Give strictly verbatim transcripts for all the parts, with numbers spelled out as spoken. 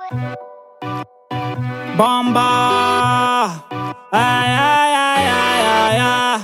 Bomba. Ay, ay, ay, ay, ay, ay.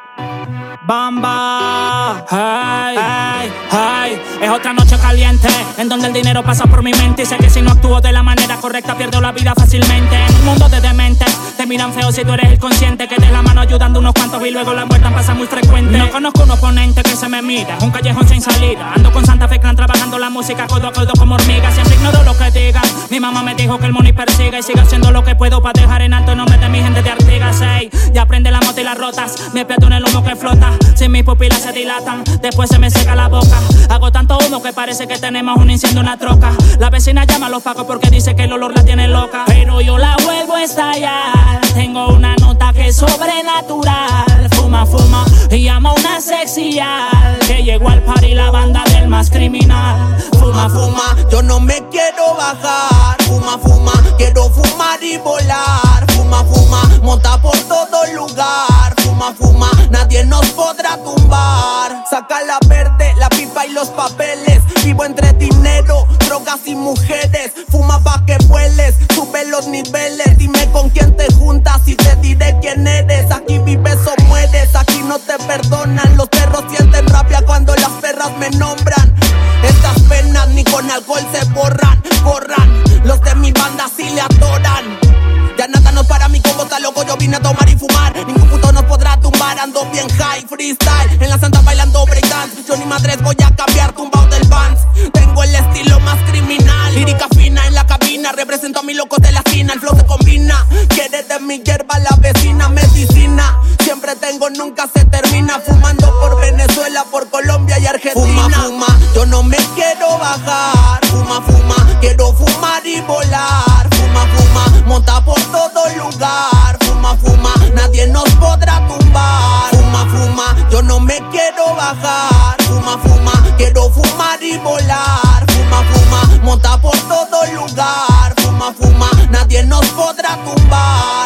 Bomba. Ay, ay, ay. Es otra noche caliente en donde el dinero pasa por mi mente. Y sé que si no actúo de la manera correcta pierdo la vida fácilmente. En un mundo de dementes te miran feo si tú eres el consciente. Que de la mano ayudando unos cuantos y luego la muerte pasa muy frecuente. No conozco un oponente que se me mira, un callejón sin salida. Ando con Santa Fe Clan trabajando la música codo a codo como hormiga. Siempre ignoro lo que digan. Mi mamá me dijo que el money persiga y sigo haciendo lo que puedo para dejar en alto el nombre de mi gente de Artigas. Ey, ya prende la moto y las rotas. Me pierdo en el humo que flota. Si mis pupilas se dilatan, después se me seca la boca. Hago tanto humo que parece que tenemos un incendio en una troca. La vecina llama a los pacos porque dice que el olor la tiene loca. Pero yo la vuelvo a estallar. Tengo una nota que es sobrenatural. Fuma, fuma y llama a una sexyal que llegó al party la banda del más criminal. Fuma, fuma, yo no me quiero bajar. Fuma, fuma, quiero fumar y volar. Fuma, fuma, monta por todo lugar. Fuma, fuma, nadie nos podrá tumbar. Saca la verde, la pipa y los papeles. Vivo entre dinero, drogas y mujeres. Fuma pa' que vueles, sube los niveles. Dime con quién te juntas y te diré quién eres. Aquí vives o mueres, aquí no te perdonan. Los perros sienten rabia cuando las perras me nombran. Estas penas ni con alcohol se borran. Corran, los de mi banda sí le adoran. Ya nada nos para, mi combo está loco, yo vine a tomar y fumar. Ningún puto nos podrá tumbar, ando bien high, freestyle. En la santa bailando breakdance, yo ni madres voy a cambiar, tumbado del Vans. Tengo el estilo más criminal, lírica fina en la cabina. Represento a mis locos de la esquina, el flow se combina. Quiere de mi hierba la vecina, medicina. Siempre tengo, nunca se termina. Fumando por Venezuela, por Colombia y Argentina. Fuma, fuma, yo no me quiero bajar. Fuma, fuma, quiero fumar y volar. Fuma, fuma, monta por todo lugar. Fuma, fuma, nadie nos podrá tumbar. Fuma, fuma, yo no me quiero bajar. Fuma, fuma, quiero fumar y volar. Fuma, fuma, monta por todo lugar. Fuma, fuma, nadie nos podrá tumbar.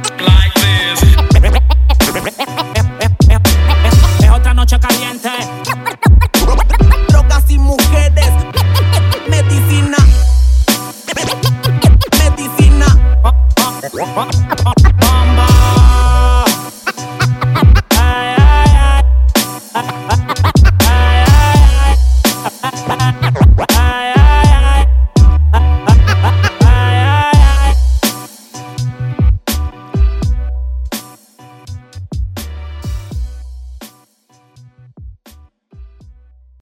Es otra noche caliente